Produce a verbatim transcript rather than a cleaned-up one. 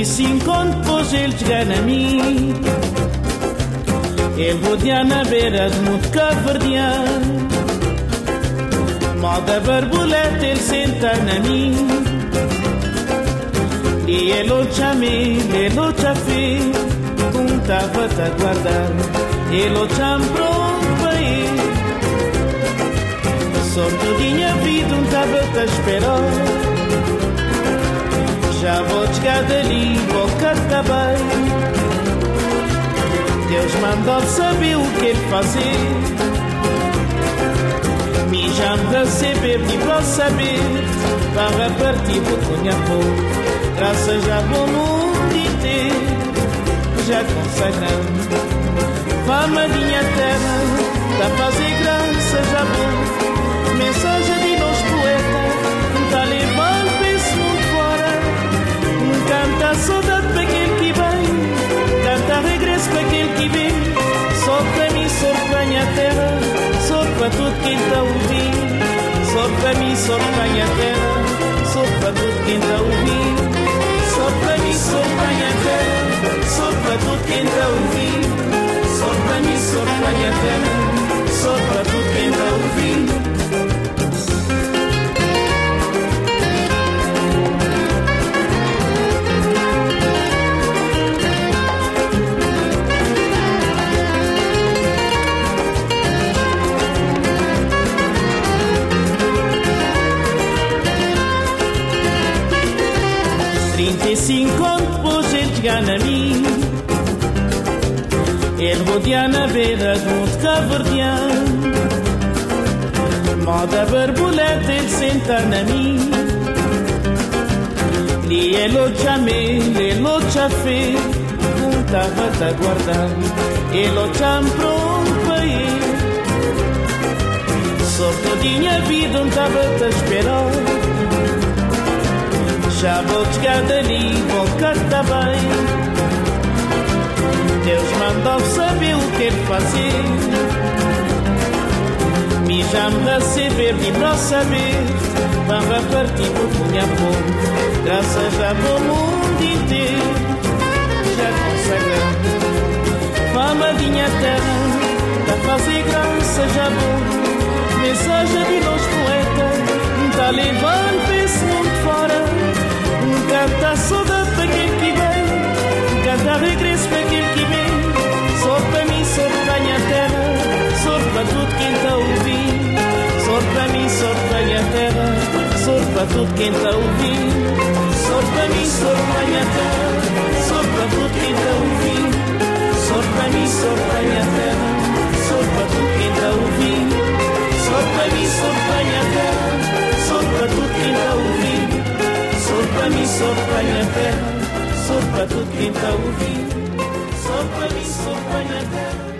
e cinco anos depois ele chega na mim. Ele rodeia na beira de muito caverdiano. Moda borboleta ele senta na mim. E ele o chamei, ele o chafei, um tava-te a guardar. Ele o chame pronto para ir. Só todinha vida um tava-te a esperar. Já vou chegar dali, vou cantar bem. Deus mandou saber o que ele fazer. Me já me receber, me para saber. Para partir vou cunhar pouco. Graças a bom mundo inteiro, já consagrando. Fama minha terra, da fazer graças a bom. Mensagem de nós poetas, tá levando para esse mundo fora. Canta a saudade para aquele que vem, canta regresso para aquele que vem. Só para mim, só para minha terra, só para tudo quem está a ouvir. Só para mim, só para minha terra, só para tudo quem está a ouvir. Só para mim, só para minha terra, só para tudo quem está a ouvir. Só para mim, só para minha terra, só para tudo quem está a ouvir. Trinta e cinco anos depois ele chega na mim. Ele rodeia na beira de um caverdiano. Moda borboleta ele senta na mim. E ele o chamei, ele o chafei, um tava-te a guardar. Ele o chame pronto para ir. Só todinha vida um tava-te a esperar. Já vou chegar dali, vou cantar bem. Deus mandou saber o que ele fazer. Me já me receber, me para saber. Vamos partir por punha pouco. Graças a bom mundo inteiro, já consagrando. Fama minha terra, da fazer graça já bom. Mensagem de nós poetas, tá levando para esse mundo fora. Canta a saudade para aquele que vem, canta regresso para aquele que vem. Só para mim, só para a minha terra, só para tudo quem está a ouvir. Só para mim, só para a minha terra, só para tudo quem está a ouvir. Só para mim, só para a minha terra, só para tudo quem está a ouvir. Só para mim, só para a minha terra, só para tudo quem está a ouvir. Só para mim, só para a minha terra, só para tudo quem está a ouvir. Só para mim, só para a minha terra, só para tudo quem está a ouvir. Só para mim, só para a minha terra.